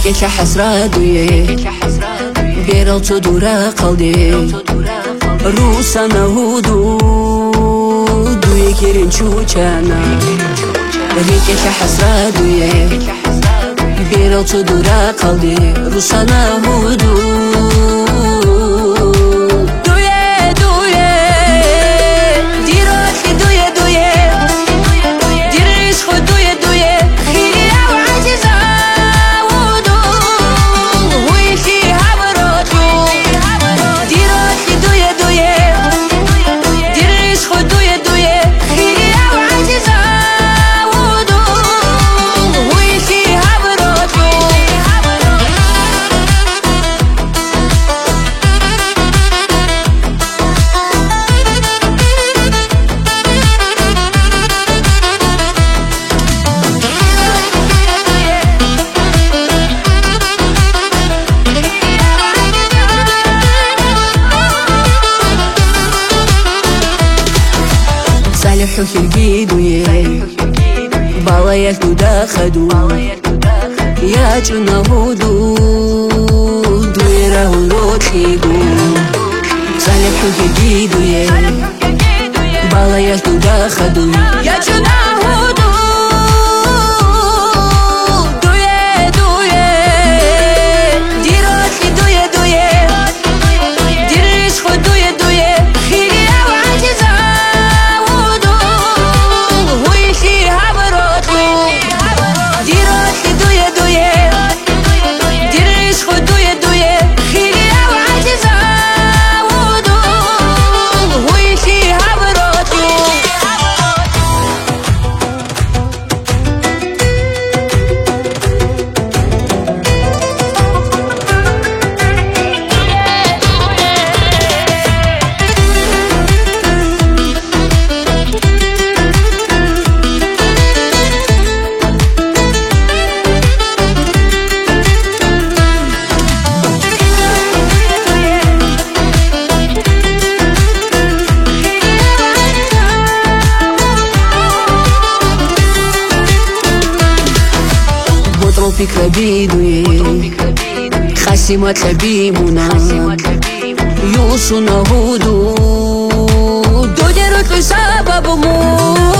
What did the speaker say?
Kecha hasraduye Beral to dura qaldi Rusana hudu Duye kirin chuchana Kecha hasraduye Beral to dura qaldi Rusana hudu Хилгидуе Балаяк туда ходу Я чуна худу Дуэра улотхигу Саляху хилгидуе Балаяк туда ходу Я чуна худу فكرة بيدوي خاسمة لبيمونا يوصنا هدو دو جرت لسبب مو